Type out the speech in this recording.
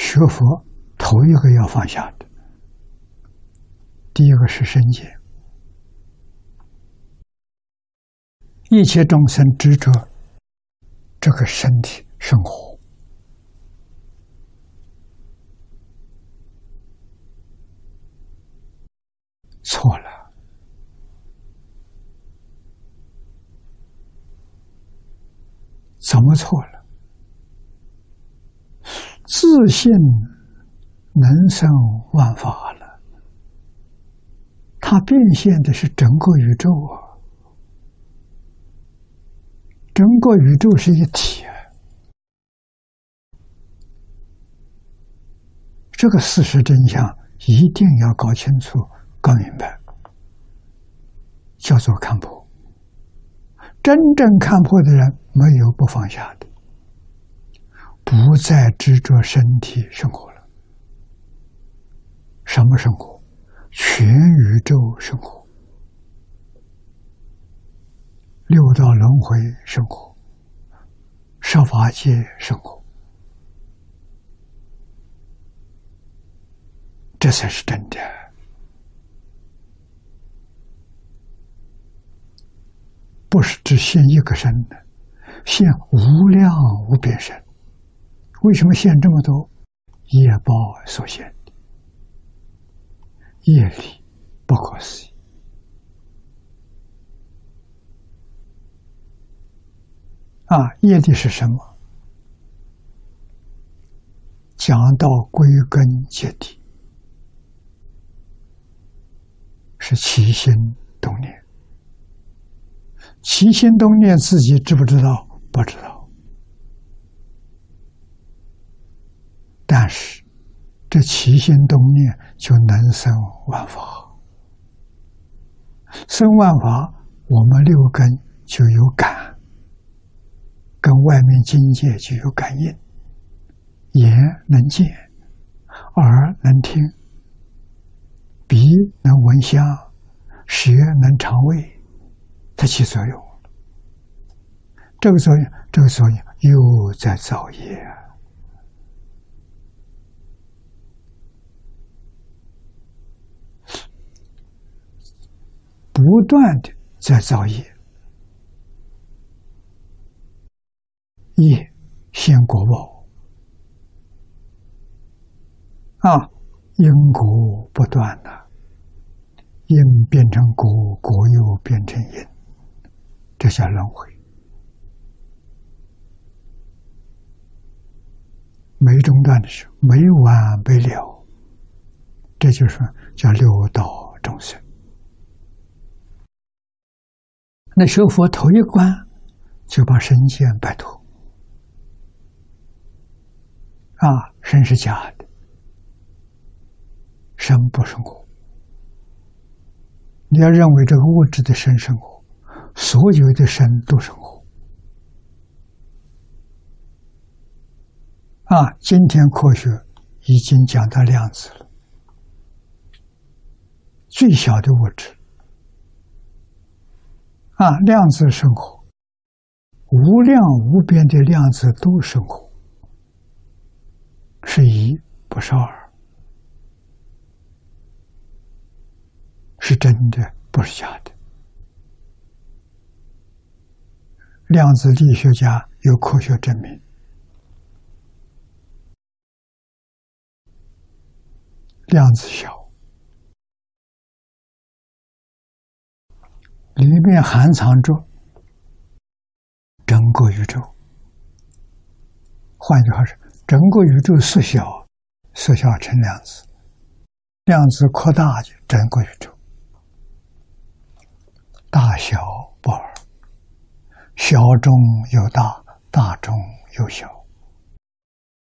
学佛头一个要放下的，第一个是身见。一切众生执着这个身体生活，错了。怎么错了？自信能生万法了，它变现的是整个宇宙啊！整个宇宙是一体啊！这个事实真相一定要搞清楚、搞明白，叫做看破。真正看破的人，没有不放下的，不再执着身体生活了。什么生活？全宇宙生活，六道轮回生活，十法界生活，这才是真的。不是只现一个身的，现无量无边身。为什么现这么多？业报所现的，业力不可思议。业力是什么？讲到归根结底，是起心动念。起心动念自己知不知道？不知道。但是这起心动念就能生万法，生万法，我们六根就有感，跟外面境界就有感应。眼能见，耳能听，鼻能闻香，舌能尝味，它起作用。这个作用又在造业啊！不断的在造业，业现果报因果不断因变成果，果又变成因，这叫轮回。没中断的时候，没完没了，这就是叫六道众生。那学佛头一关就把身见摆脱身是假的，身不生活。你要认为这个物质的身生活，所有的身都生活今天科学已经讲到量子了，最小的物质量子生活，无量无边的量子都生活，是一不是二，是真的不是假的。量子力学家有科学证明，量子小，里面含藏着整个宇宙。换句话说，整个宇宙缩小成量子，量子扩大就整个宇宙。大小不二，小中有大，大中有小。